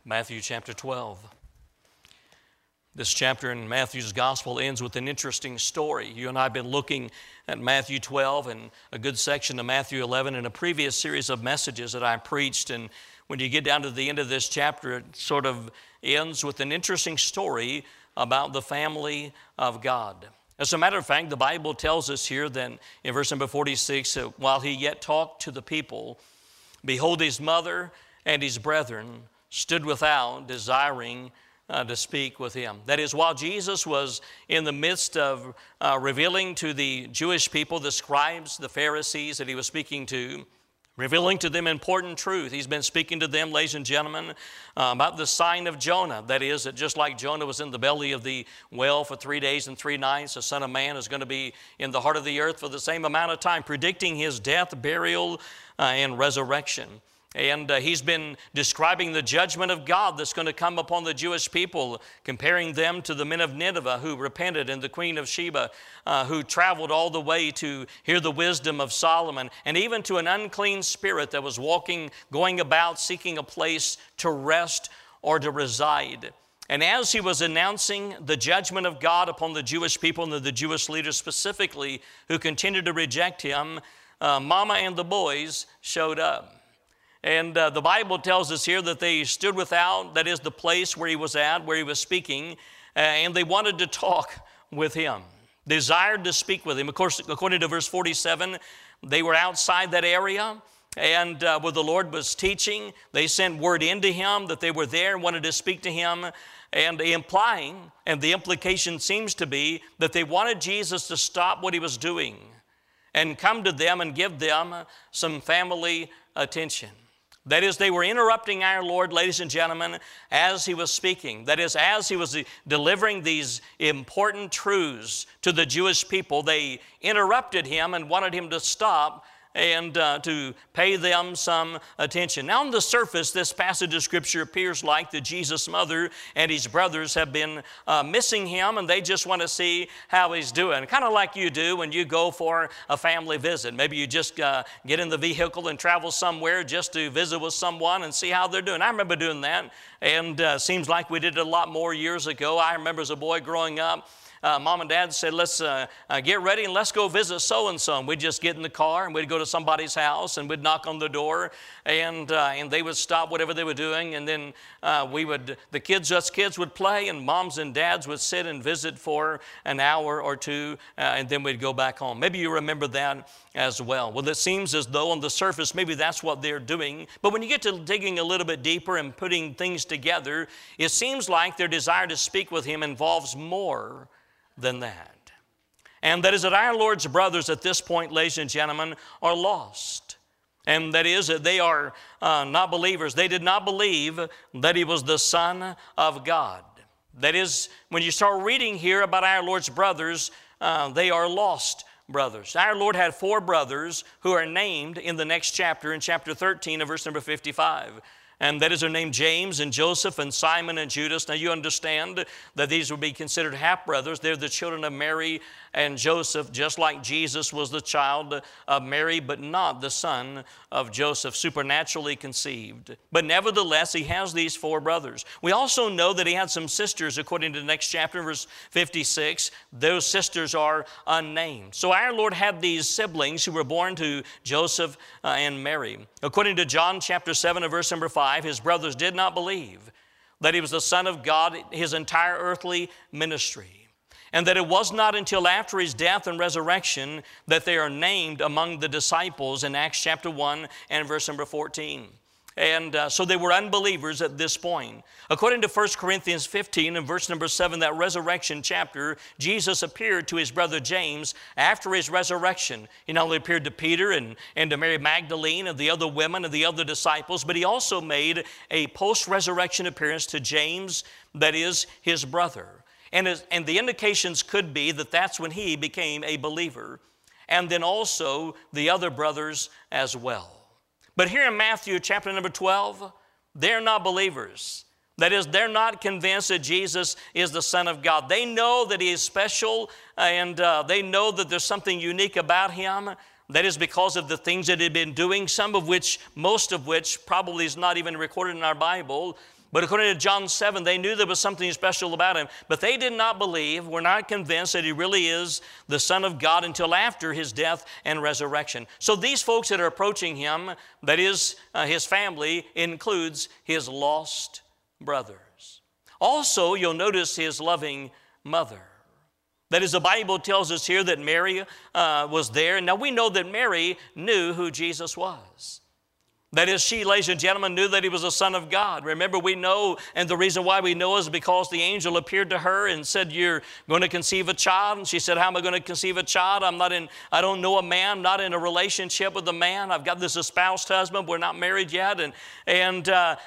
Matthew chapter 12. This chapter in Matthew's gospel ends with an interesting story. You and I have been looking at Matthew 12 and a good section of Matthew 11 in a previous series of messages that I preached. And when you get down to the end of this chapter, it sort of ends with an interesting story about the family of God. As a matter of fact, the Bible tells us here that in verse number 46, while he yet talked to the people, behold, his mother and his brethren stood without, desiring to speak with him. That is, while Jesus was in the midst of revealing to the Jewish people, the scribes, the Pharisees that he was speaking to, revealing to them important truth. He's been speaking to them, ladies and gentlemen, about the sign of Jonah. That is, that just like Jonah was in the belly of the whale for 3 days and 3 nights, the Son of Man is going to be in the heart of the earth for the same amount of time, predicting his death, burial, and resurrection. And he's been describing the judgment of God that's going to come upon the Jewish people, comparing them to the men of Nineveh who repented and the Queen of Sheba who traveled all the way to hear the wisdom of Solomon, and even to an unclean spirit that was going about seeking a place to rest or to reside. And as he was announcing the judgment of God upon the Jewish people and the Jewish leaders specifically who continued to reject him, Mama and the boys showed up. And the Bible tells us here that they stood without, that is the place where he was at, where he was speaking, and they wanted to talk with him, desired to speak with him. Of course, according to verse 47, they were outside that area, and where the Lord was teaching, they sent word into him that they were there and wanted to speak to him, and implying, and the implication seems to be, that they wanted Jesus to stop what he was doing and come to them and give them some family attention. That is, they were interrupting our Lord, ladies and gentlemen, as he was speaking. That is, as he was delivering these important truths to the Jewish people, they interrupted him and wanted him to stop and to pay them some attention. Now, on the surface, this passage of Scripture appears like that Jesus' mother and his brothers have been missing him, and they just want to see how he's doing. Kind of like you do when you go for a family visit. Maybe you just get in the vehicle and travel somewhere just to visit with someone and see how they're doing. I remember doing that, and seems like we did it a lot more years ago. I remember as a boy growing up, Mom and Dad said, let's get ready and let's go visit so-and-so. And we'd just get in the car and we'd go to somebody's house and we'd knock on the door and they would stop whatever they were doing. And then us kids would play, and moms and dads would sit and visit for an hour or two, and then we'd go back home. Maybe you remember that as well. Well, it seems as though on the surface, maybe that's what they're doing. But when you get to digging a little bit deeper and putting things together, it seems like their desire to speak with him involves more than that. And that is that our Lord's brothers at this point, ladies and gentlemen, are lost. And that is that they are not believers. They did not believe that he was the Son of God. That is, when you start reading here about our Lord's brothers, they are lost brothers. Our Lord had 4 brothers who are named in the next chapter, in chapter 13 of verse number 55. And that is their name, James and Joseph and Simon and Judas. Now you understand that these would be considered half-brothers. They're the children of Mary and Joseph, just like Jesus was the child of Mary, but not the son of Joseph, supernaturally conceived. But nevertheless, he has these 4 brothers. We also know that he had some sisters, according to the next chapter, verse 56. Those sisters are unnamed. So our Lord had these siblings who were born to Joseph and Mary. According to John chapter 7 and verse number 5, his brothers did not believe that he was the Son of God his entire earthly ministry. And that it was not until after his death and resurrection that they are named among the disciples in Acts chapter 1 and verse number 14. And so they were unbelievers at this point. According to 1 Corinthians 15 and verse number 7, that resurrection chapter, Jesus appeared to his brother James after his resurrection. He not only appeared to Peter and to Mary Magdalene and the other women and the other disciples, but he also made a post-resurrection appearance to James, that is his brother. And the indications could be that that's when he became a believer. And then also the other brothers as well. But here in Matthew chapter number 12, they're not believers. That is, they're not convinced that Jesus is the Son of God. They know that he is special, and they know that there's something unique about him. That is because of the things that he'd been doing, most of which probably is not even recorded in our Bible. But according to John 7, they knew there was something special about him. But they did not believe, were not convinced that he really is the Son of God until after his death and resurrection. So these folks that are approaching him, that is his family, includes his lost brothers. Also, you'll notice his loving mother. That is, the Bible tells us here that Mary was there. Now, we know that Mary knew who Jesus was. That is, she, ladies and gentlemen, knew that he was the Son of God. Remember, we know, and the reason why we know is because the angel appeared to her and said, you're going to conceive a child. And she said, how am I going to conceive a child? I don't know a man, not in a relationship with a man. I've got this espoused husband. We're not married yet. And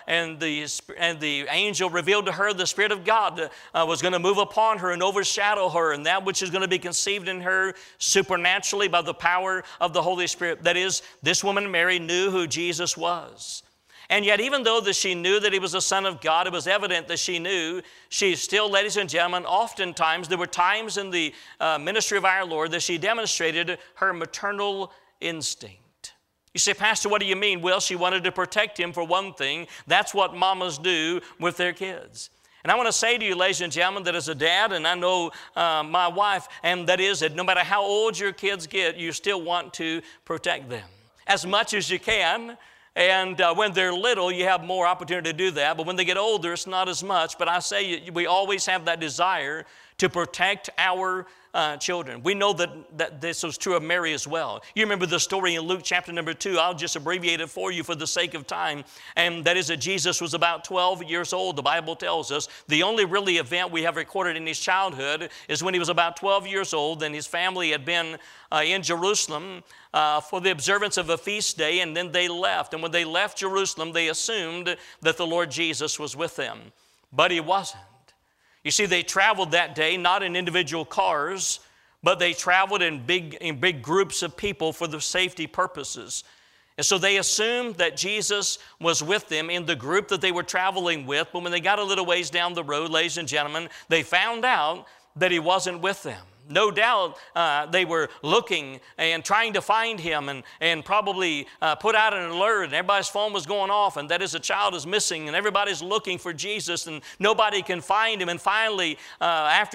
the angel revealed to her the Spirit of God was going to move upon her and overshadow her, and that which is going to be conceived in her supernaturally by the power of the Holy Spirit. That is, this woman, Mary, knew who Jesus was. And yet, even though that she knew that he was the Son of God, it was evident that she still, ladies and gentlemen, oftentimes, there were times in the ministry of our Lord that she demonstrated her maternal instinct. You say, Pastor, what do you mean? Well, she wanted to protect him for one thing. That's what mamas do with their kids. And I want to say to you, ladies and gentlemen, that as a dad, and I know my wife, and that is that no matter how old your kids get, you still want to protect them as much as you can. And when they're little, you have more opportunity to do that. But when they get older, it's not as much. But I say we always have that desire to protect our children. We know that this was true of Mary as well. You remember the story in Luke chapter number 2. I'll just abbreviate it for you for the sake of time. And that is that Jesus was about 12 years old. The Bible tells us the only really event we have recorded in his childhood is when he was about 12 years old, and his family had been in Jerusalem for the observance of a feast day, and then they left. And when they left Jerusalem, they assumed that the Lord Jesus was with them. But he wasn't. You see, they traveled that day, not in individual cars, but they traveled in big groups of people for the safety purposes. And so they assumed that Jesus was with them in the group that they were traveling with. But when they got a little ways down the road, ladies and gentlemen, they found out that he wasn't with them. No doubt they were looking and trying to find him and probably put out an alert, and everybody's phone was going off, and that is, a child is missing, and everybody's looking for Jesus, and nobody can find him. And finally, after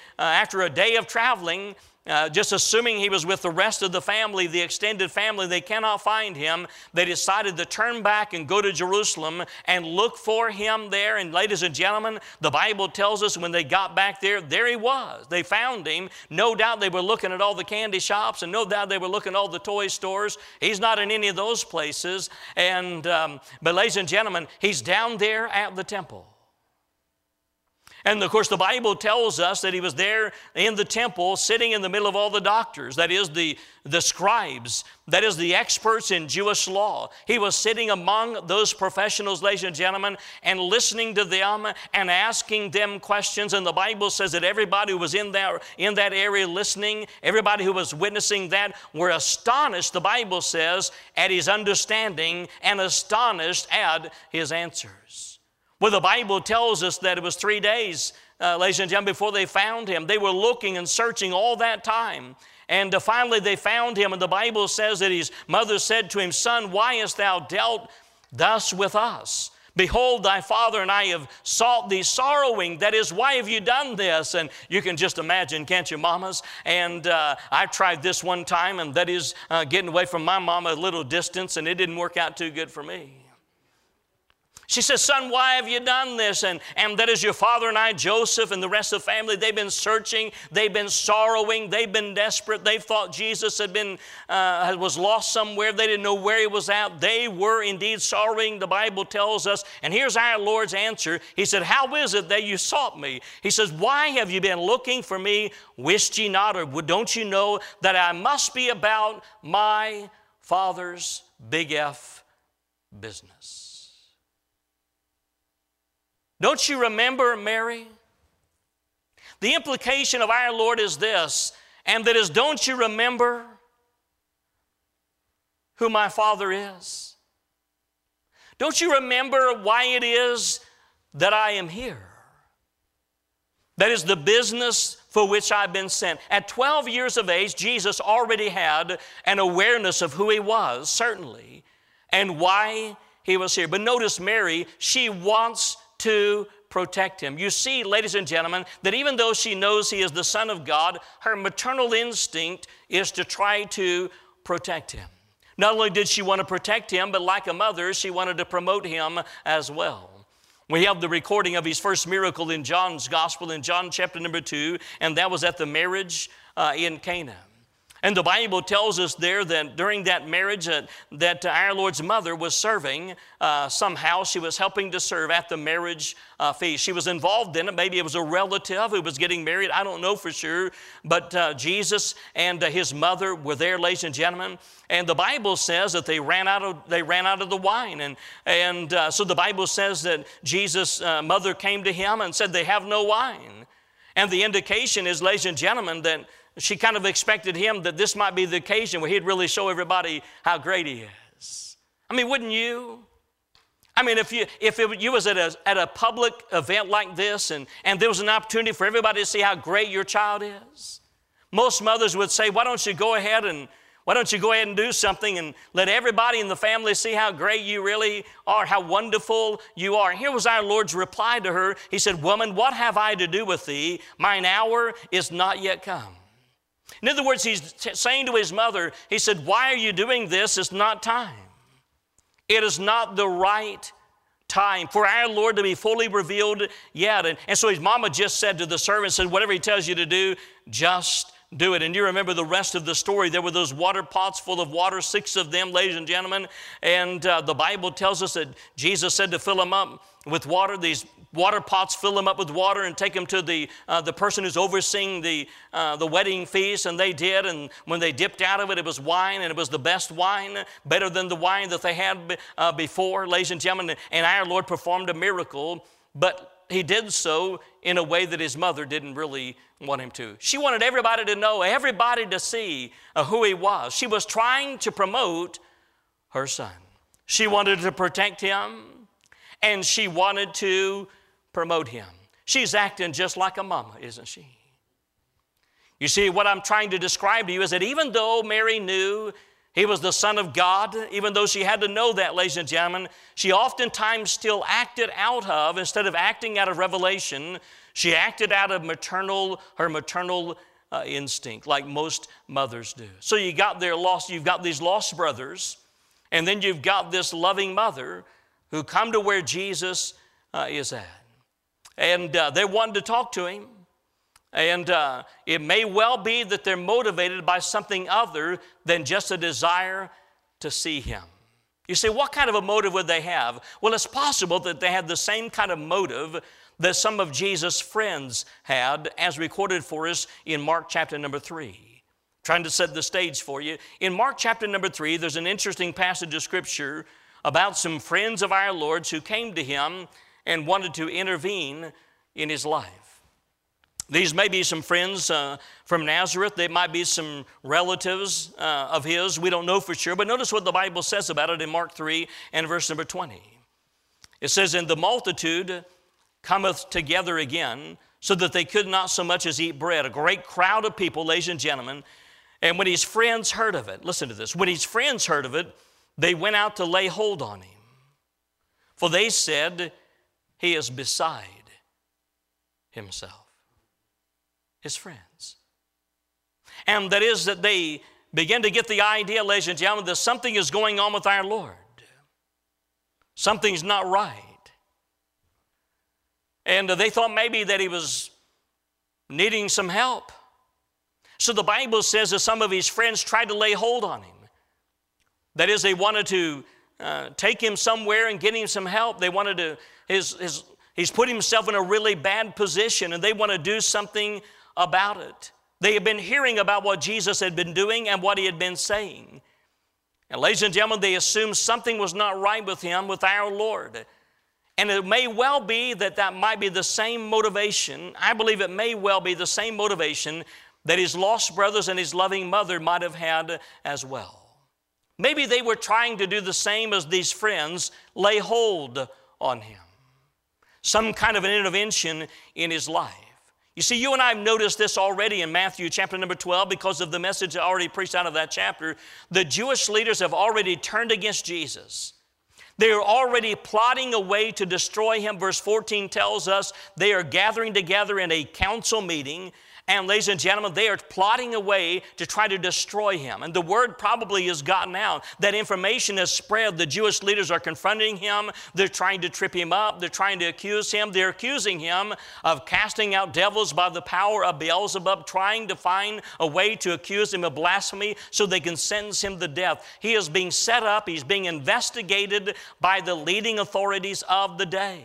a day of traveling, just assuming he was with the rest of the family, the extended family, they cannot find him. They decided to turn back and go to Jerusalem and look for him there. And ladies and gentlemen, the Bible tells us when they got back there he was. They found him. No doubt they were looking at all the candy shops, and no doubt they were looking at all the toy stores. He's not in any of those places. But ladies and gentlemen, he's down there at the temple. And of course, the Bible tells us that he was there in the temple, sitting in the middle of all the doctors, that is the scribes, that is the experts in Jewish law. He was sitting among those professionals, ladies and gentlemen, and listening to them and asking them questions. And the Bible says that everybody who was in that area listening, everybody who was witnessing that, were astonished, the Bible says, at his understanding and astonished at his answers. Well, the Bible tells us that it was 3 days, ladies and gentlemen, before they found him. They were looking and searching all that time. And finally they found him. And the Bible says that his mother said to him, Son, why hast thou dealt thus with us? Behold, thy father and I have sought thee sorrowing. That is, why have you done this? And you can just imagine, can't you, mamas? And I tried this one time, and that is getting away from my mama a little distance, and it didn't work out too good for me. She says, Son, why have you done this? And that is, your father and I, Joseph, and the rest of the family, they've been searching, they've been sorrowing, they've been desperate. They thought Jesus was lost somewhere. They didn't know where he was at. They were indeed sorrowing, the Bible tells us. And here's our Lord's answer. He said, how is it that you sought me? He says, why have you been looking for me? Wist ye not, or don't you know that I must be about my Father's big F business? Don't you remember, Mary? The implication of our Lord is this, and that is, don't you remember who my Father is? Don't you remember why it is that I am here? That is the business for which I've been sent. At 12 years of age, Jesus already had an awareness of who he was, certainly, and why he was here. But notice Mary, she wants to protect him. You see, ladies and gentlemen, that even though she knows he is the Son of God, her maternal instinct is to try to protect him. Not only did she want to protect him, but like a mother, she wanted to promote him as well. We have the recording of his first miracle in John's gospel in John chapter number 2, and that was at the marriage in Cana. And the Bible tells us there that during that marriage that our Lord's mother was serving somehow. She was helping to serve at the marriage feast. She was involved in it. Maybe it was a relative who was getting married. I don't know for sure. But Jesus and his mother were there, ladies and gentlemen. And the Bible says that they ran out of the wine. And so the Bible says that Jesus' mother came to him and said, they have no wine. And the indication is, ladies and gentlemen, that she kind of expected him that this might be the occasion where he'd really show everybody how great he is. I mean, wouldn't you? I mean, if you was at a public event like this and there was an opportunity for everybody to see how great your child is, most mothers would say, why don't you go ahead and do something and let everybody in the family see how great you really are, how wonderful you are. And here was our Lord's reply to her. He said, woman, what have I to do with thee? Mine hour is not yet come. In other words, he's saying to his mother, he said, why are you doing this? It's not time. It is not the right time for our Lord to be fully revealed yet. And so his mama just said to the servant, said, whatever he tells you to do, just do it. And you remember the rest of the story. There were those water pots full of water, 6 of them, ladies and gentlemen. And the Bible tells us that Jesus said to fill them up with water. These water pots, fill them up with water and take them to the person who's overseeing the wedding feast. And they did. And when they dipped out of it, it was wine, and it was the best wine, better than the wine that they had before, ladies and gentlemen. And our Lord performed a miracle, but he did so in a way that his mother didn't really want him to. She wanted everybody to know, everybody to see who he was. She was trying to promote her son. She wanted to protect him, and she wanted to promote him. She's acting just like a mama, isn't she? You see, what I'm trying to describe to you is that even though Mary knew he was the Son of God, even though she had to know that, ladies and gentlemen, she oftentimes still acted out of, instead of acting out of revelation, she acted out of her maternal instinct, like most mothers do. So you've got these lost brothers, and then you've got this loving mother who come to where Jesus is at. And they wanted to talk to him. And it may well be that they're motivated by something other than just a desire to see him. You say, what kind of a motive would they have? Well, it's possible that they had the same kind of motive that some of Jesus' friends had, as recorded for us in Mark chapter number 3. Trying to set the stage for you. In Mark chapter number 3, there's an interesting passage of Scripture about some friends of our Lord's who came to him and wanted to intervene in his life. These may be some friends from Nazareth. They might be some relatives of his. We don't know for sure. But notice what the Bible says about it in Mark 3 and verse number 20. It says, and the multitude cometh together again, so that they could not so much as eat bread. A great crowd of people, ladies and gentlemen. And when his friends heard of it, listen to this. When his friends heard of it, they went out to lay hold on him. For they said, he is beside himself. His friends. And that is that they begin to get the idea, ladies and gentlemen, that something is going on with our Lord. Something's not right. And they thought maybe that he was needing some help. So the Bible says that some of his friends tried to lay hold on him. That is, they wanted to take him somewhere and get him some help. They wanted to, he's put himself in a really bad position, and they want to do something about it. They had been hearing about what Jesus had been doing and what he had been saying. And ladies and gentlemen, they assumed something was not right with him, with our Lord. And it may well be that might be the same motivation. I believe it may well be the same motivation that his lost brothers and his loving mother might have had as well. Maybe they were trying to do the same as these friends, lay hold on him. Some kind of an intervention in his life. You see, you and I have noticed this already in Matthew chapter number 12 because of the message I already preached out of that chapter. The Jewish leaders have already turned against Jesus. They are already plotting a way to destroy him. Verse 14 tells us they are gathering together in a council meeting. And ladies and gentlemen, they are plotting a way to try to destroy him. And the word probably has gotten out. That information has spread. The Jewish leaders are confronting him. They're trying to trip him up. They're trying to accuse him. They're accusing him of casting out devils by the power of Beelzebub, trying to find a way to accuse him of blasphemy so they can sentence him to death. He is being set up. He's being investigated by the leading authorities of the day.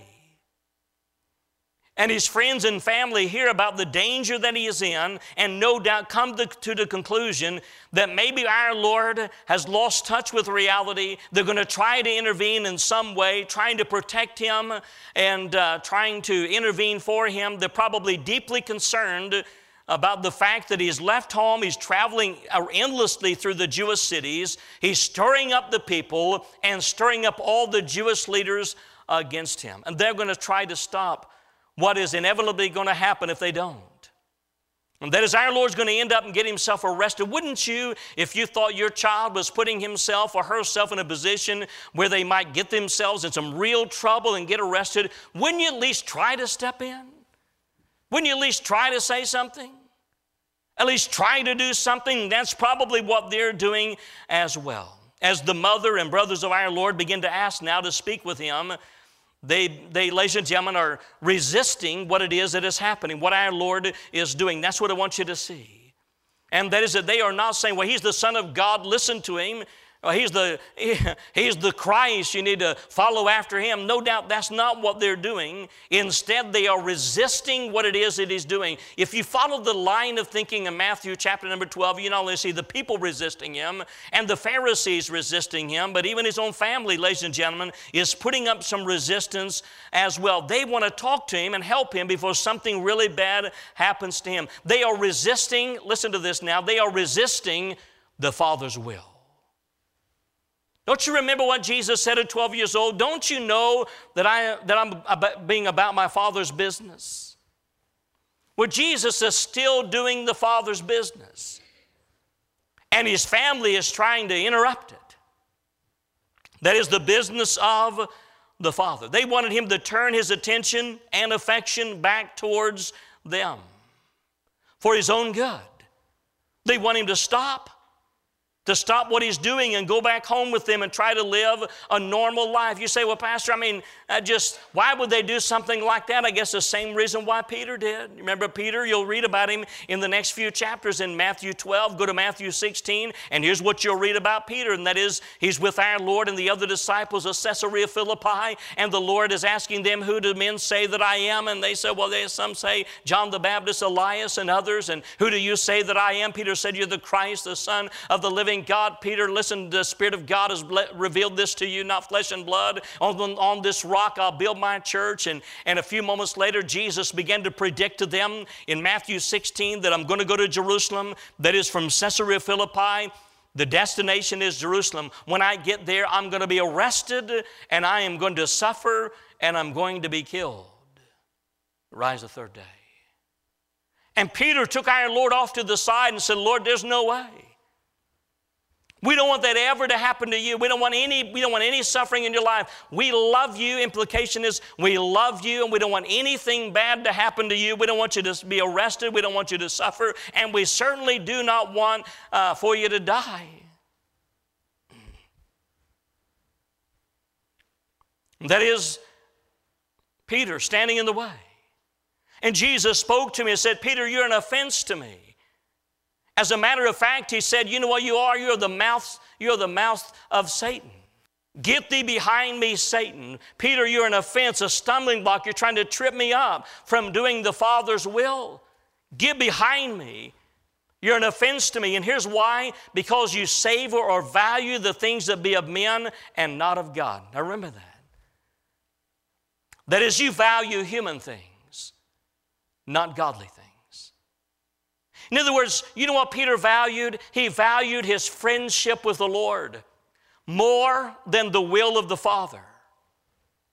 And his friends and family hear about the danger that he is in and no doubt come to the conclusion that maybe our Lord has lost touch with reality. They're going to try to intervene in some way, trying to protect him and trying to intervene for him. They're probably deeply concerned about the fact that he's left home, he's traveling endlessly through the Jewish cities, he's stirring up the people and stirring up all the Jewish leaders against him. And they're going to try to stop what is inevitably going to happen if they don't. And that is, our Lord's going to end up and get himself arrested. Wouldn't you, if you thought your child was putting himself or herself in a position where they might get themselves in some real trouble and get arrested, wouldn't you at least try to step in? Wouldn't you at least try to say something? At least try to do something? That's probably what they're doing as well. As the mother and brothers of our Lord begin to ask now to speak with him, They, ladies and gentlemen, are resisting what it is that is happening, what our Lord is doing. That's what I want you to see. And that is that they are not saying, well, he's the Son of God, listen to him. He's the Christ, you need to follow after him. No doubt that's not what they're doing. Instead, they are resisting what it is that he's doing. If you follow the line of thinking in Matthew chapter number 12, you not only see the people resisting him and the Pharisees resisting him, but even his own family, ladies and gentlemen, is putting up some resistance as well. They want to talk to him and help him before something really bad happens to him. They are resisting, listen to this now, they are resisting the Father's will. Don't you remember what Jesus said at 12 years old? Don't you know that I'm being about my Father's business? Well, Jesus is still doing the Father's business. And his family is trying to interrupt it. That is the business of the Father. They wanted him to turn his attention and affection back towards them for his own good. They want him to stop what he's doing and go back home with them and try to live a normal life. You say, well, Pastor, why would they do something like that? I guess the same reason why Peter did. Remember Peter? You'll read about him in the next few chapters in Matthew 12. Go to Matthew 16, and here's what you'll read about Peter, and that is he's with our Lord and the other disciples of Caesarea Philippi, and the Lord is asking them, who do men say that I am? And they said, well, some say John the Baptist, Elias, and others. And who do you say that I am? Peter said, you're the Christ, the Son of the living God. Peter, listen, the Spirit of God has revealed this to you, not flesh and blood. On this rock I'll build my church. And a few moments later, Jesus began to predict to them in Matthew 16 that I'm going to go to Jerusalem. That is from Caesarea Philippi. The destination is Jerusalem. When I get there, I'm going to be arrested, and I am going to suffer, and I'm going to be killed. Rise the third day. And Peter took our Lord off to the side and said, Lord, there's no way. We don't want that ever to happen to you. We don't want any suffering in your life. We love you. Implication is we love you, and we don't want anything bad to happen to you. We don't want you to be arrested. We don't want you to suffer. And we certainly do not want for you to die. That is Peter standing in the way. And Jesus spoke to me and said, Peter, you're an offense to me. As a matter of fact, he said, you know what you are? You're the mouth of Satan. Get thee behind me, Satan. Peter, you're an offense, a stumbling block. You're trying to trip me up from doing the Father's will. Get behind me. You're an offense to me. And here's why. Because you savor or value the things that be of men and not of God. Now remember that. That is, you value human things, not godly things. In other words, you know what Peter valued? He valued his friendship with the Lord more than the will of the Father.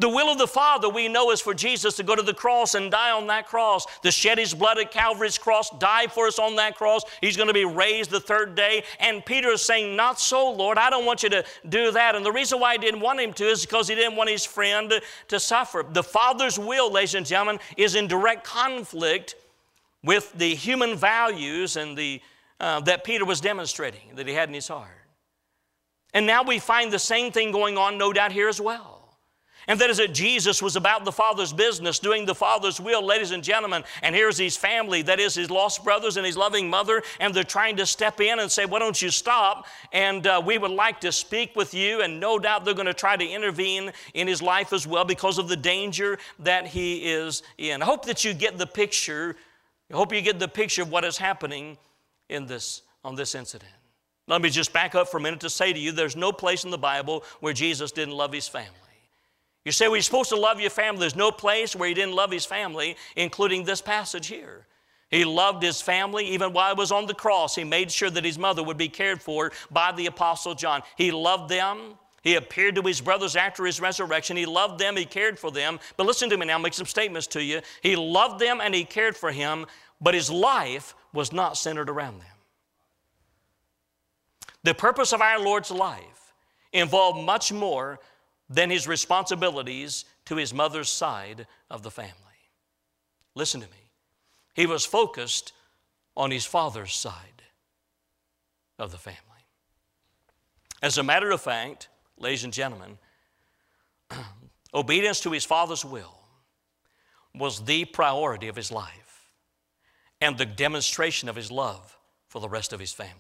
The will of the Father, we know, is for Jesus to go to the cross and die on that cross, to shed his blood at Calvary's cross, die for us on that cross. He's going to be raised the third day. And Peter is saying, not so, Lord. I don't want you to do that. And the reason why he didn't want him to is because he didn't want his friend to suffer. The Father's will, ladies and gentlemen, is in direct conflict with the human values and that Peter was demonstrating, that he had in his heart. And now we find the same thing going on, no doubt, here as well. And that is that Jesus was about the Father's business, doing the Father's will, ladies and gentlemen. And here's his family, that is his lost brothers and his loving mother, and they're trying to step in and say, why don't you stop? And we would like to speak with you, and no doubt they're going to try to intervene in his life as well because of the danger that he is in. I hope that you get the picture. I hope you get the picture of what is happening on this incident. Let me just back up for a minute to say to you, there's no place in the Bible where Jesus didn't love his family. You say, well, you're supposed to love your family. There's no place where he didn't love his family, including this passage here. He loved his family even while he was on the cross. He made sure that his mother would be cared for by the Apostle John. He loved them. He appeared to his brothers after his resurrection. He loved them. He cared for them. But listen to me now. I'll make some statements to you. He loved them and he cared for him, but his life was not centered around them. The purpose of our Lord's life involved much more than his responsibilities to his mother's side of the family. Listen to me. He was focused on his father's side of the family. As a matter of fact, ladies and gentlemen, obedience to his father's will was the priority of his life and the demonstration of his love for the rest of his family.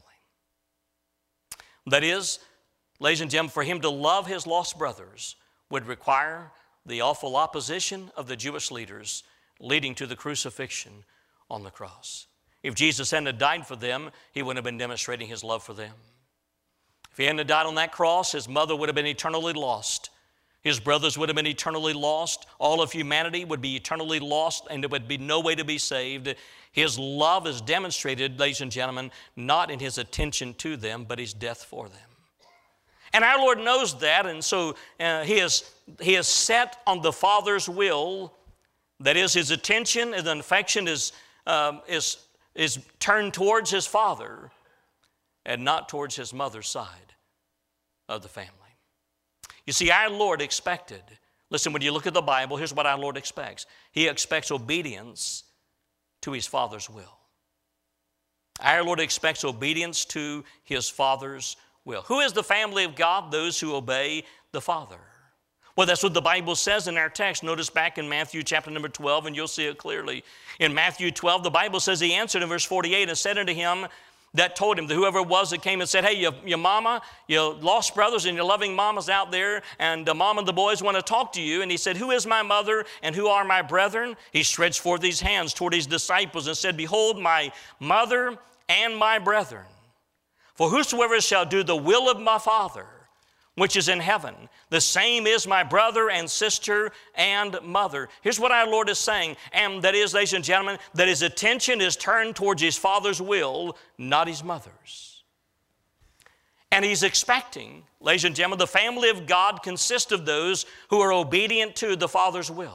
That is, ladies and gentlemen, for him to love his lost brothers would require the awful opposition of the Jewish leaders leading to the crucifixion on the cross. If Jesus hadn't died for them, he wouldn't have been demonstrating his love for them. If he hadn't died on that cross, his mother would have been eternally lost. His brothers would have been eternally lost. All of humanity would be eternally lost, and there would be no way to be saved. His love is demonstrated, ladies and gentlemen, not in his attention to them, but his death for them. And our Lord knows that, and so he is set on the Father's will. That is, his attention and affection is turned towards his Father and not towards his mother's side of the family. You see, our Lord expected, listen, when you look at the Bible, here's what our Lord expects. He expects obedience to his Father's will. Our Lord expects obedience to his Father's will. Who is the family of God? Those who obey the Father. Well, that's what the Bible says in our text. Notice back in Matthew chapter number 12, and you'll see it clearly. In Matthew 12, the Bible says he answered in verse 48 and said unto him that told him, that whoever it was that came and said, hey, your mama, your lost brothers and your loving mamas out there, and mom and the boys want to talk to you. And he said, who is my mother and who are my brethren? He stretched forth his hands toward his disciples and said, behold, my mother and my brethren. For whosoever shall do the will of my Father, which is in heaven, the same is my brother and sister and mother. Here's what our Lord is saying, and that is, ladies and gentlemen, that his attention is turned towards his Father's will, not his mother's. And he's expecting, ladies and gentlemen, the family of God consists of those who are obedient to the Father's will.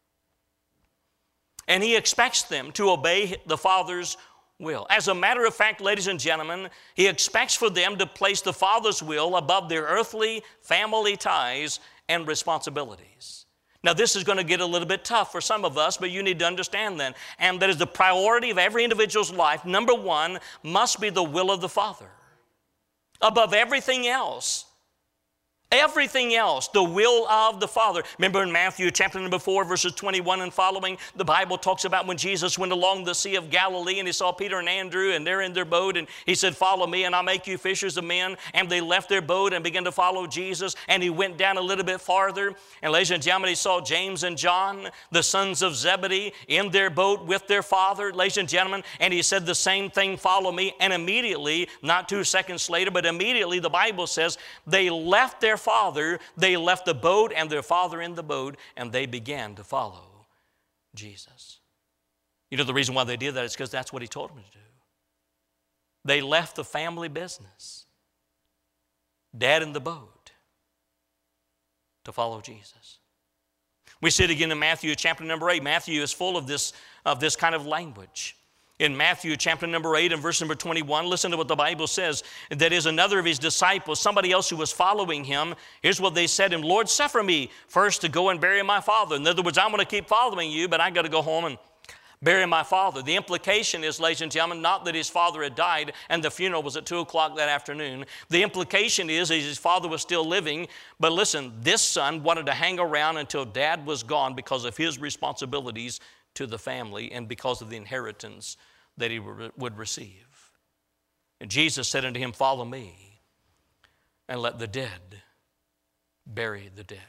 And he expects them to obey the Father's will. As a matter of fact, ladies and gentlemen, he expects for them to place the Father's will above their earthly family ties and responsibilities. Now, this is going to get a little bit tough for some of us, but you need to understand that. And that is the priority of every individual's life. Number one must be the will of the Father. Above everything else, the will of the Father. Remember in Matthew chapter number 4, verses 21 and following, the Bible talks about when Jesus went along the Sea of Galilee and he saw Peter and Andrew and they're in their boat and he said, follow me and I'll make you fishers of men. And they left their boat and began to follow Jesus, and he went down a little bit farther. And ladies and gentlemen, he saw James and John, the sons of Zebedee, in their boat with their father, ladies and gentlemen, and he said the same thing, follow me. And immediately, not 2 seconds later, but immediately the Bible says they left their father, they left the boat and their father in the boat, and they began to follow Jesus. You know the reason why they did that is because that's what he told them to do. They left the family business, dad in the boat, to follow Jesus. We see it again in Matthew chapter number 8. Matthew is full of this kind of language. In Matthew chapter number 8 and verse number 21, listen to what the Bible says. That is, another of his disciples, somebody else who was following him, here's what they said to him, Lord, suffer me first to go and bury my father. In other words, I'm going to keep following you, but I got to go home and bury my father. The implication is, ladies and gentlemen, not that his father had died and the funeral was at 2 o'clock that afternoon. The implication is his father was still living, but listen, this son wanted to hang around until dad was gone because of his responsibilities to the family and because of the inheritance that he would receive. And Jesus said unto him, follow me, and let the dead bury the dead.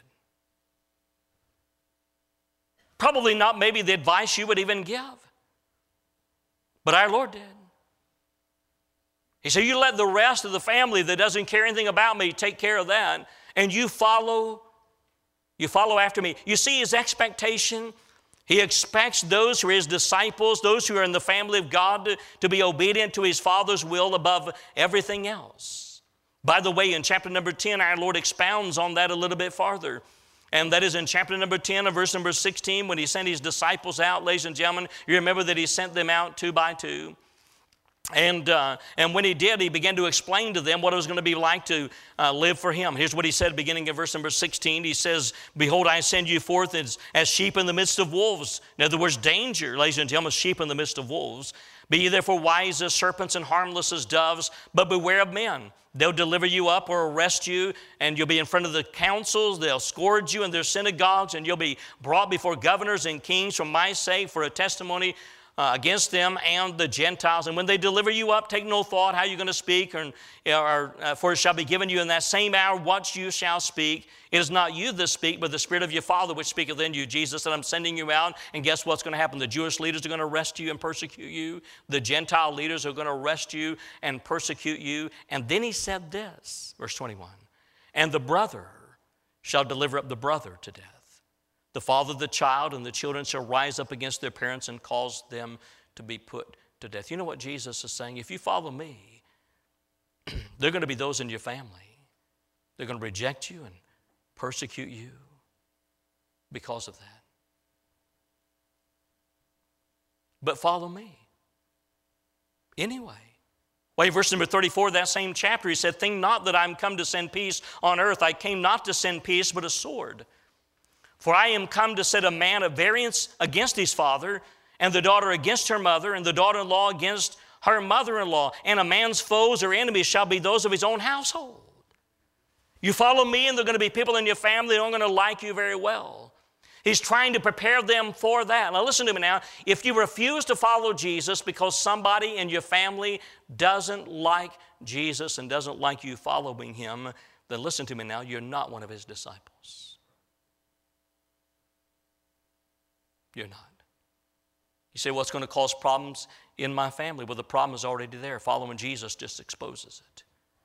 Probably not maybe the advice you would even give, but our Lord did. He said, you let the rest of the family that doesn't care anything about me take care of that, and you follow after me. You see his expectation. He expects those who are his disciples, those who are in the family of God, to be obedient to his Father's will above everything else. By the way, in chapter number 10, our Lord expounds on that a little bit farther. And that is in chapter number 10 and verse number 16, when he sent his disciples out, ladies and gentlemen. You remember that he sent them out 2 by 2. And when he did, he began to explain to them what it was going to be like to live for him. Here's what he said beginning in verse number 16. He says, behold, I send you forth as sheep in the midst of wolves. In other words, danger, ladies and gentlemen, sheep in the midst of wolves. Be ye therefore wise as serpents and harmless as doves, but beware of men. They'll deliver you up or arrest you, and you'll be in front of the councils. They'll scourge you in their synagogues, and you'll be brought before governors and kings for my sake for a testimony against them and the Gentiles. And when they deliver you up, take no thought how you're going to speak, for it shall be given you in that same hour what you shall speak. It is not you that speak, but the Spirit of your Father which speaketh in you. Jesus said, I'm sending you out, and guess what's going to happen? The Jewish leaders are going to arrest you and persecute you. The Gentile leaders are going to arrest you and persecute you. And then he said this, verse 21, and the brother shall deliver up the brother to death. The father, the child, and the children shall rise up against their parents and cause them to be put to death. You know what Jesus is saying? If you follow me, there are going to be those in your family. They're going to reject you and persecute you because of that. But follow me anyway. Well, verse number 34, that same chapter, he said, think not that I am come to send peace on earth. I came not to send peace, but a sword. For I am come to set a man at variance against his father, and the daughter against her mother, and the daughter-in-law against her mother-in-law. And a man's foes or enemies shall be those of his own household. You follow me, and there are going to be people in your family who aren't going to like you very well. He's trying to prepare them for that. Now listen to me now. If you refuse to follow Jesus because somebody in your family doesn't like Jesus and doesn't like you following him, then listen to me now, you're not one of his disciples. You're not. You say, what's going to cause problems in my family? Well, the problem is already there. Following Jesus just exposes it.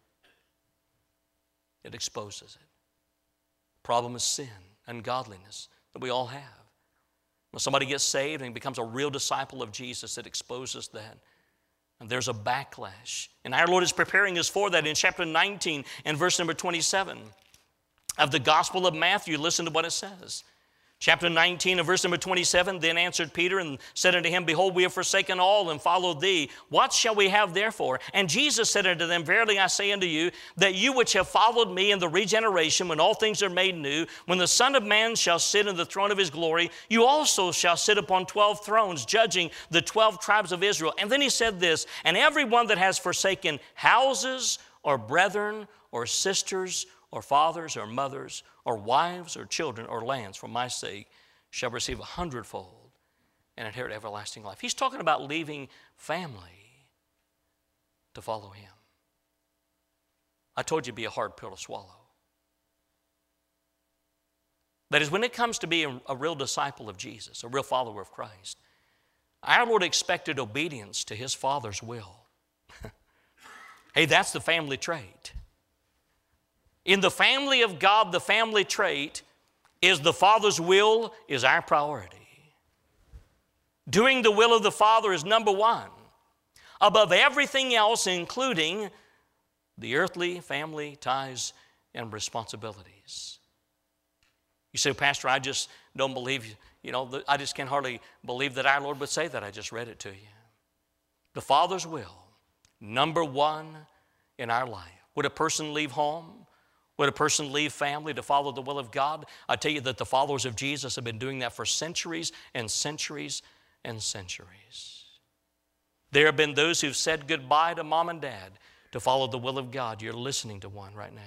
It exposes it. The problem is sin, ungodliness that we all have. When somebody gets saved and becomes a real disciple of Jesus, it exposes that. And there's a backlash. And our Lord is preparing us for that in chapter 19 and verse number 27 of the Gospel of Matthew. Listen to what it says. Chapter 19 and verse number 27, then answered Peter and said unto him, behold, we have forsaken all and followed thee. What shall we have therefore? And Jesus said unto them, verily I say unto you, that you which have followed me in the regeneration, when all things are made new, when the Son of Man shall sit in the throne of his glory, you also shall sit upon 12 thrones, judging the 12 tribes of Israel. And then he said this, and every one that has forsaken houses or brethren or sisters or fathers or mothers or wives or children or lands for my sake shall receive 100-fold and inherit everlasting life. He's talking about leaving family to follow him. I told you it'd be a hard pill to swallow. That is, when it comes to being a real disciple of Jesus, a real follower of Christ, our Lord expected obedience to his Father's will. Hey, that's the family trait. In the family of God, the family trait is the Father's will is our priority. Doing the will of the Father is number one, above everything else, including the earthly family ties and responsibilities. You say, Pastor, I just don't believe, I just can hardly believe that our Lord would say that. I just read it to you. The Father's will, number one in our life. Would a person leave home? Would a person leave family to follow the will of God? I tell you that the followers of Jesus have been doing that for centuries and centuries and centuries. There have been those who've said goodbye to mom and dad to follow the will of God. You're listening to one right now.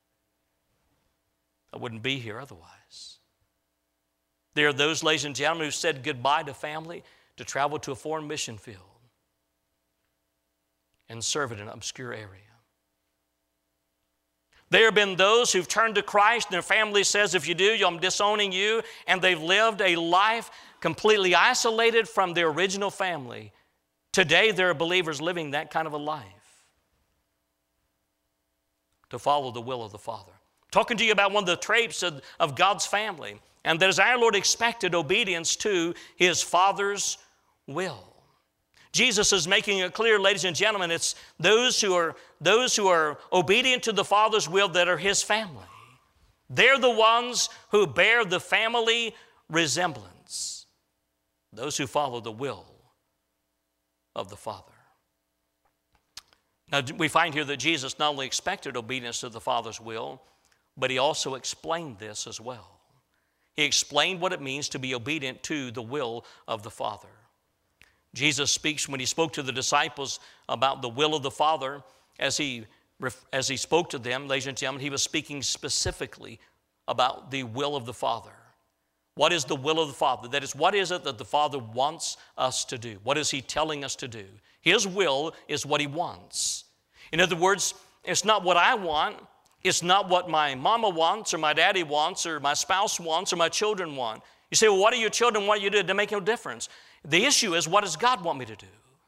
I wouldn't be here otherwise. There are those, ladies and gentlemen, who said goodbye to family to travel to a foreign mission field and serve in an obscure area. There have been those who've turned to Christ and their family says, if you do, I'm disowning you, and they've lived a life completely isolated from their original family. Today, there are believers living that kind of a life to follow the will of the Father. Talking to you about one of the traits of God's family, and that is our Lord expected obedience to His Father's will. Jesus is making it clear, ladies and gentlemen, it's those who are obedient to the Father's will that are His family. They're the ones who bear the family resemblance. Those who follow the will of the Father. Now, we find here that Jesus not only expected obedience to the Father's will, but He also explained this as well. He explained what it means to be obedient to the will of the Father. Jesus speaks, when He spoke to the disciples about the will of the Father, as He spoke to them, ladies and gentlemen, He was speaking specifically about the will of the Father. What is the will of the Father? That is, what is it that the Father wants us to do? What is He telling us to do? His will is what He wants. In other words, it's not what I want. It's not what my mama wants or my daddy wants or my spouse wants or my children want. You say, well, what do your children want you to do? It make no difference. The issue is, what does God want me to do?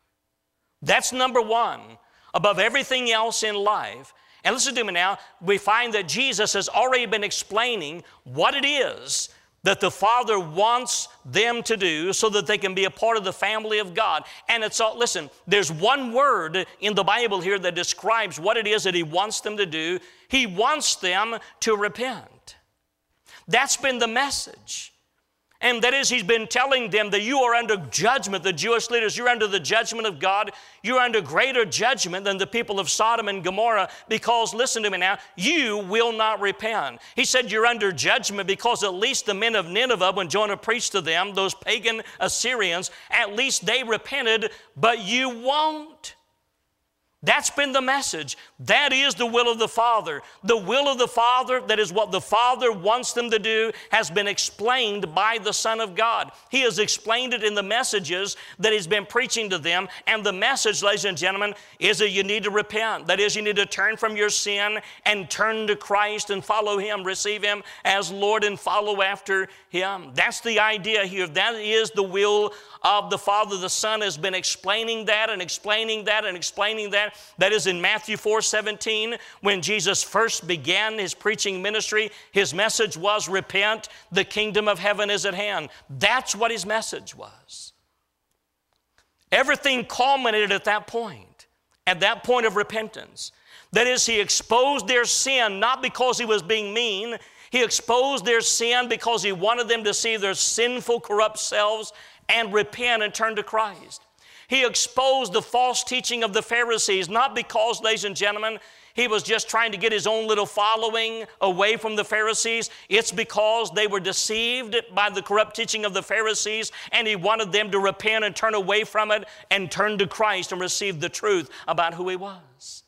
That's number one, above everything else in life. And listen to me now, we find that Jesus has already been explaining what it is that the Father wants them to do so that they can be a part of the family of God. And it's all, listen, there's one word in the Bible here that describes what it is that He wants them to do. He wants them to repent. That's been the message. And that is, He's been telling them that you are under judgment. The Jewish leaders, you're under the judgment of God. You're under greater judgment than the people of Sodom and Gomorrah because, listen to me now, you will not repent. He said you're under judgment because at least the men of Nineveh, when Jonah preached to them, those pagan Assyrians, at least they repented, but you won't. That's been the message. That is the will of the Father. The will of the Father, that is what the Father wants them to do, has been explained by the Son of God. He has explained it in the messages that He's been preaching to them. And the message, ladies and gentlemen, is that you need to repent. That is, you need to turn from your sin and turn to Christ and follow Him, receive Him as Lord and follow after Him. That's the idea here. That is the will of the Father. The Son has been explaining that and explaining that and explaining that. That is in Matthew 4:17, when Jesus first began His preaching ministry, His message was, repent, the kingdom of heaven is at hand. That's what His message was. Everything culminated at that point of repentance. That is, He exposed their sin, not because He was being mean. He exposed their sin because He wanted them to see their sinful, corrupt selves and repent and turn to Christ. He exposed the false teaching of the Pharisees, not because, ladies and gentlemen, He was just trying to get His own little following away from the Pharisees. It's because they were deceived by the corrupt teaching of the Pharisees, and He wanted them to repent and turn away from it and turn to Christ and receive the truth about who He was.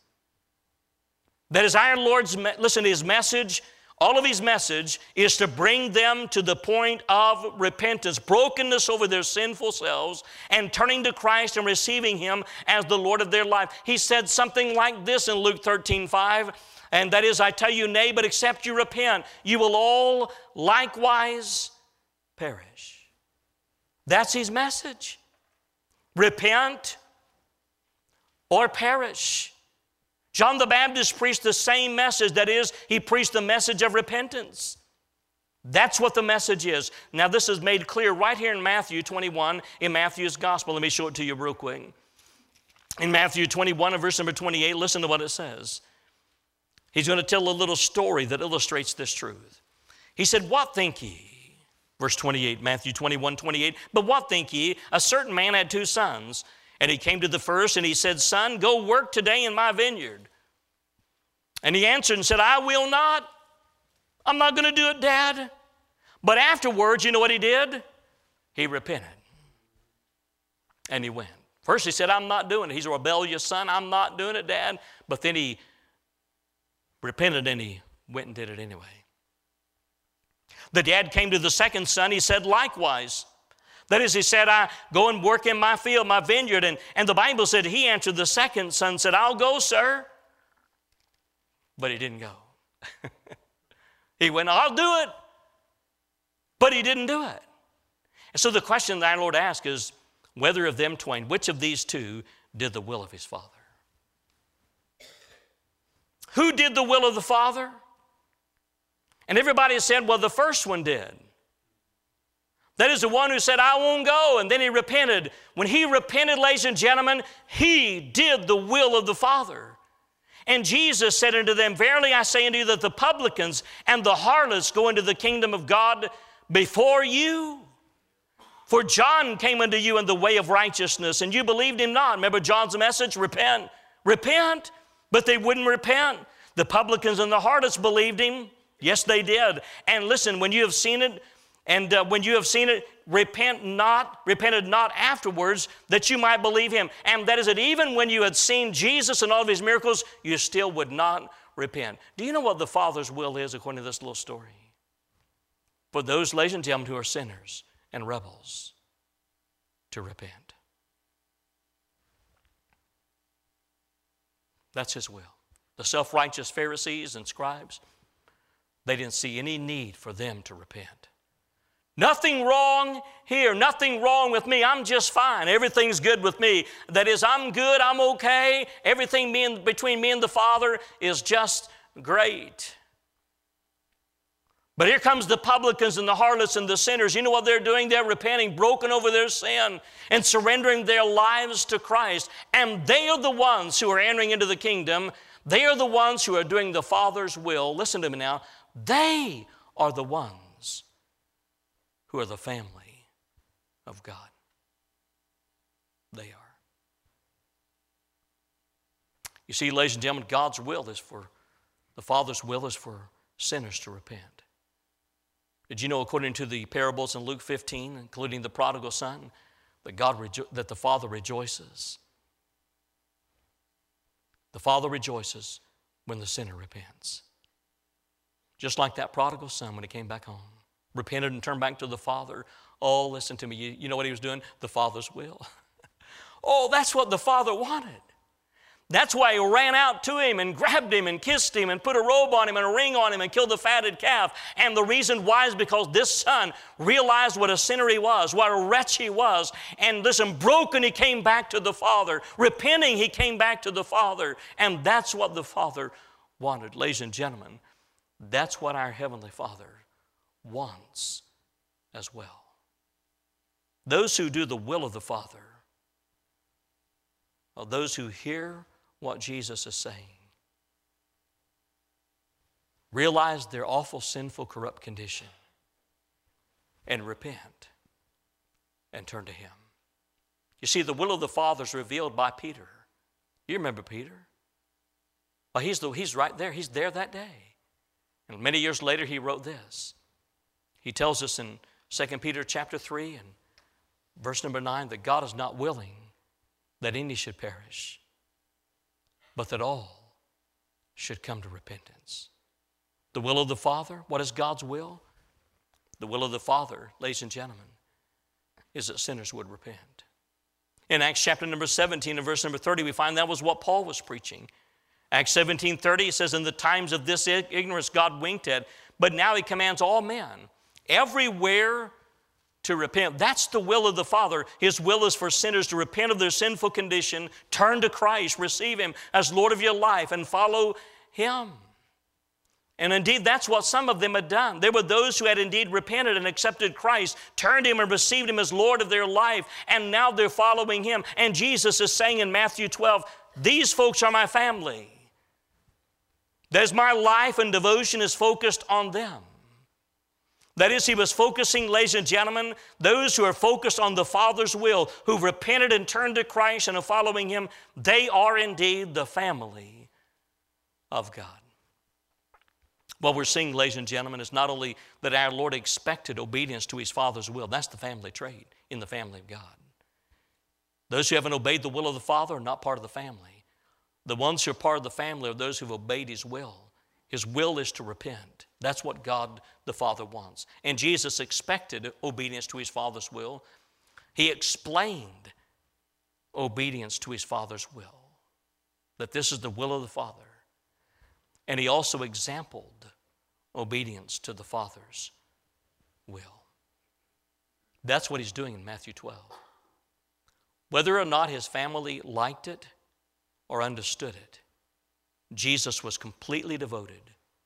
That is our Lord's, listen, His message. All of His message is to bring them to the point of repentance, brokenness over their sinful selves, and turning to Christ and receiving Him as the Lord of their life. He said something like this in Luke 13:5, and that is, I tell you, nay, but except you repent, you will all likewise perish. That's His message. Repent or perish. John the Baptist preached the same message. That is, he preached the message of repentance. That's what the message is. Now, this is made clear right here in Matthew 21, in Matthew's gospel. Let me show it to you real quick. In Matthew 21 and verse number 28, listen to what it says. He's going to tell a little story that illustrates this truth. He said, what think ye? Verse 28, Matthew 21:28. But what think ye? A certain man had 2 sons. And he came to the first and he said, Son, go work today in my vineyard. And he answered and said, I will not. I'm not going to do it, Dad. But afterwards, you know what he did? He repented. And he went. First he said, I'm not doing it. He's a rebellious son. I'm not doing it, Dad. But then he repented and he went and did it anyway. The dad came to the second son. He said, likewise. That is, he said, I go and work in my field, my vineyard. And the Bible said he answered the second son, said, I'll go, sir. But he didn't go. He went, I'll do it. But he didn't do it. And so the question that our Lord asked is, whether of them twain, which of these 2 did the will of his father? Who did the will of the Father? And everybody said, well, the first one did. That is the one who said, I won't go, and then he repented. When he repented, ladies and gentlemen, he did the will of the Father. And Jesus said unto them, verily I say unto you that the publicans and the harlots go into the kingdom of God before you. For John came unto you in the way of righteousness, and you believed him not. Remember John's message? Repent. Repent. But they wouldn't repent. The publicans and the harlots believed him. Yes, they did. And listen, when you have seen it, repented not afterwards, that you might believe him. And that is that even when you had seen Jesus and all of his miracles, you still would not repent. Do you know what the Father's will is according to this little story? For those, ladies and gentlemen, who are sinners and rebels, to repent. That's his will. The self-righteous Pharisees and scribes, they didn't see any need for them to repent. Nothing wrong here, nothing wrong with me. I'm just fine. Everything's good with me. That is, I'm good, I'm okay. Everything between me and the Father is just great. But here comes the publicans and the harlots and the sinners. You know what they're doing? They're repenting, broken over their sin, and surrendering their lives to Christ. And they are the ones who are entering into the kingdom. They are the ones who are doing the Father's will. Listen to me now. They are the ones who are the family of God. They are. You see, ladies and gentlemen, the Father's will is for sinners to repent. Did you know, according to the parables in Luke 15, including the prodigal son, that the Father rejoices? The Father rejoices when the sinner repents. Just like that prodigal son when he came back home. Repented and turned back to the Father. Oh, listen to me. You know what he was doing? The Father's will. Oh, that's what the Father wanted. That's why he ran out to him and grabbed him and kissed him and put a robe on him and a ring on him and killed the fatted calf. And the reason why is because this son realized what a sinner he was, what a wretch he was. And listen, broken, he came back to the Father. Repenting, he came back to the Father. And that's what the Father wanted. Ladies and gentlemen, that's what our Heavenly Father wants as well. Those who do the will of the Father are those who hear what Jesus is saying, realize their awful, sinful, corrupt condition, and repent and turn to him. You see, the will of the Father is revealed by Peter. You remember Peter? Well, he's right there. He's there that day. And many years later, he wrote this. He tells us in 2 Peter chapter 3 and verse number 9 that God is not willing that any should perish, but that all should come to repentance. The will of the Father, what is God's will? The will of the Father, ladies and gentlemen, is that sinners would repent. In Acts chapter number 17 and verse number 30, we find that was what Paul was preaching. Acts 17:30, it says, in the times of this ignorance God winked at, but now he commands all men everywhere to repent. That's the will of the Father. His will is for sinners to repent of their sinful condition, turn to Christ, receive him as Lord of your life, and follow him. And indeed, that's what some of them had done. There were those who had indeed repented and accepted Christ, turned him and received him as Lord of their life, and now they're following him. And Jesus is saying in Matthew 12, these folks are my family. There's my life and devotion is focused on them. That is, he was focusing, ladies and gentlemen, those who are focused on the Father's will, who've repented and turned to Christ and are following him, they are indeed the family of God. What we're seeing, ladies and gentlemen, is not only that our Lord expected obedience to his Father's will. That's the family trait in the family of God. Those who haven't obeyed the will of the Father are not part of the family. The ones who are part of the family are those who've obeyed his will. His will is to repent. That's what God the Father wants. And Jesus expected obedience to his Father's will. He explained obedience to his Father's will, that this is the will of the Father. And he also exampled obedience to the Father's will. That's what he's doing in Matthew 12. Whether or not his family liked it or understood it, Jesus was completely devoted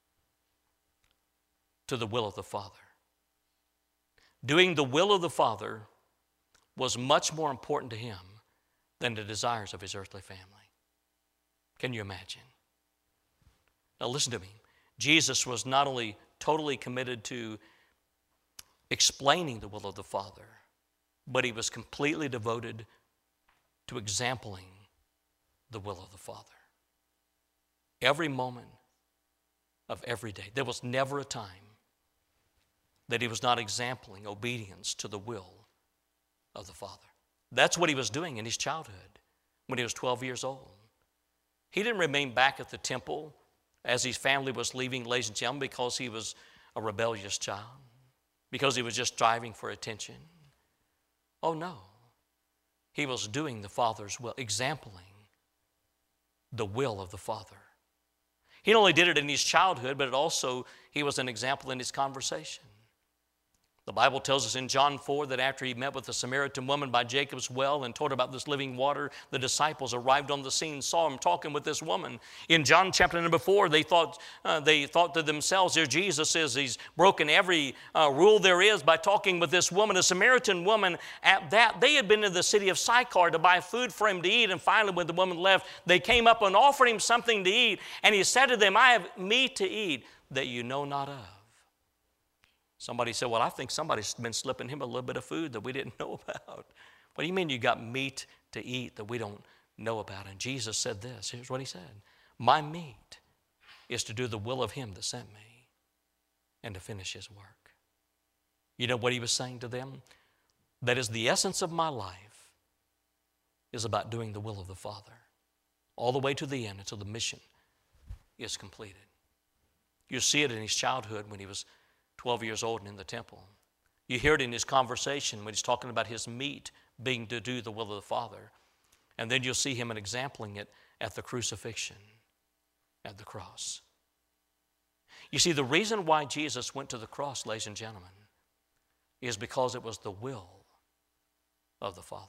to the will of the Father. Doing the will of the Father was much more important to him than the desires of his earthly family. Can you imagine? Now listen to me. Jesus was not only totally committed to explaining the will of the Father, but he was completely devoted to exempling the will of the Father. Every moment of every day. There was never a time that he was not exempling obedience to the will of the Father. That's what he was doing in his childhood when he was 12 years old. He didn't remain back at the temple as his family was leaving, ladies and gentlemen, because he was a rebellious child, because he was just striving for attention. Oh no. He was doing the Father's will, exempling the will of the Father. He not only did it in his childhood, but he was an example in his conversation. The Bible tells us in John 4 that after he met with the Samaritan woman by Jacob's well and told about this living water, the disciples arrived on the scene, saw him talking with this woman. In John chapter number 4, they thought to themselves, there Jesus is, he's broken every rule there is by talking with this woman. A Samaritan woman, at that, they had been to the city of Sychar to buy food for him to eat, and finally when the woman left, they came up and offered him something to eat, and he said to them, I have meat to eat that you know not of. Somebody said, well, I think somebody's been slipping him a little bit of food that we didn't know about. What do you mean you got meat to eat that we don't know about? And Jesus said this. Here's what he said. My meat is to do the will of him that sent me and to finish his work. You know what he was saying to them? That is the essence of my life is about doing the will of the Father all the way to the end until the mission is completed. You see it in his childhood when he was 12 years old and in the temple. You hear it in his conversation when he's talking about his meat being to do the will of the Father. And then you'll see him exempling it at the crucifixion, at the cross. You see, the reason why Jesus went to the cross, ladies and gentlemen, is because it was the will of the Father.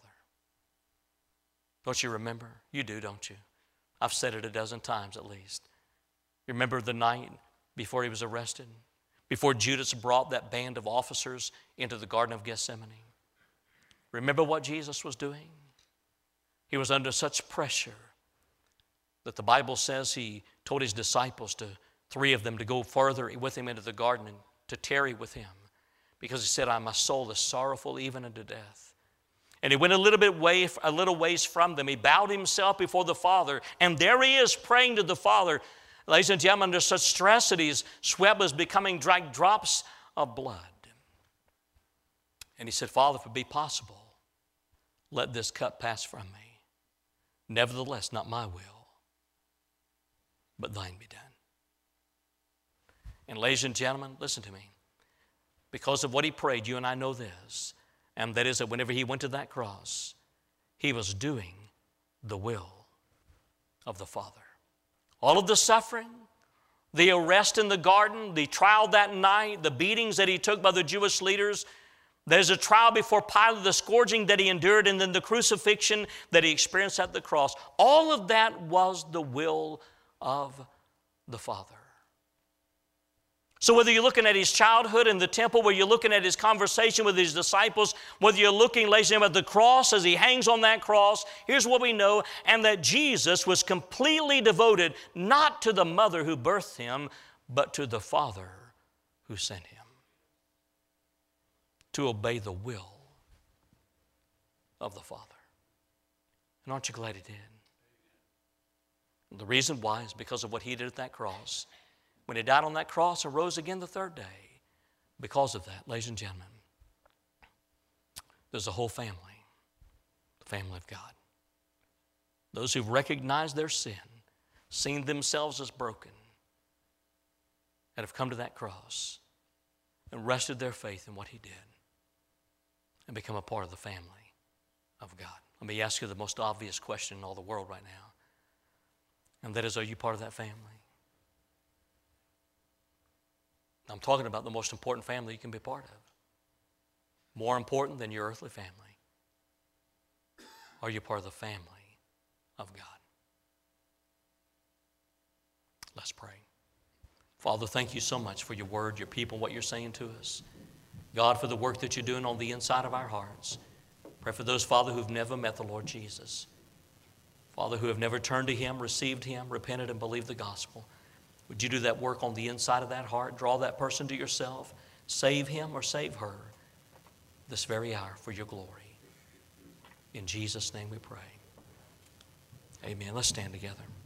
Don't you remember? You do, don't you? I've said it a dozen times at least. You remember the night before he was arrested? Before Judas brought that band of officers into the Garden of Gethsemane. Remember what Jesus was doing? He was under such pressure that the Bible says he told his disciples, three of them, to go further with him into the garden and to tarry with him. Because he said, my soul is sorrowful even unto death. And he went a little ways from them. He bowed himself before the Father. And there he is praying to the Father. Ladies and gentlemen, under such stress that his sweat was becoming dry drops of blood. And he said, Father, if it be possible, let this cup pass from me. Nevertheless, not my will, but thine be done. And ladies and gentlemen, listen to me. Because of what he prayed, you and I know this, and that is that whenever he went to that cross, he was doing the will of the Father. All of the suffering, the arrest in the garden, the trial that night, the beatings that he took by the Jewish leaders, there's a trial before Pilate, the scourging that he endured, and then the crucifixion that he experienced at the cross. All of that was the will of the Father. So whether you're looking at his childhood in the temple, whether you're looking at his conversation with his disciples, whether you're looking, ladies and gentlemen, at the cross as he hangs on that cross, here's what we know, and that Jesus was completely devoted not to the mother who birthed him, but to the Father who sent him. to obey the will of the Father. And aren't you glad he did? The reason why is because of what he did at that cross. When he died on that cross and rose again the third day, because of that, ladies and gentlemen, there's a whole family, the family of God. Those who've recognized their sin, seen themselves as broken, and have come to that cross and rested their faith in what he did and become a part of the family of God. Let me ask you the most obvious question in all the world right now, and that is, are you part of that family? I'm talking about the most important family you can be part of. More important than your earthly family. Are you part of the family of God? Let's pray. Father, thank you so much for your word, your people, what you're saying to us. God, for the work that you're doing on the inside of our hearts. Pray for those, Father, who've never met the Lord Jesus. Father, who have never turned to him, received him, repented, and believed the gospel. Would you do that work on the inside of that heart? Draw that person to yourself. Save him or save her this very hour for your glory. In Jesus' name we pray. Amen. Let's stand together.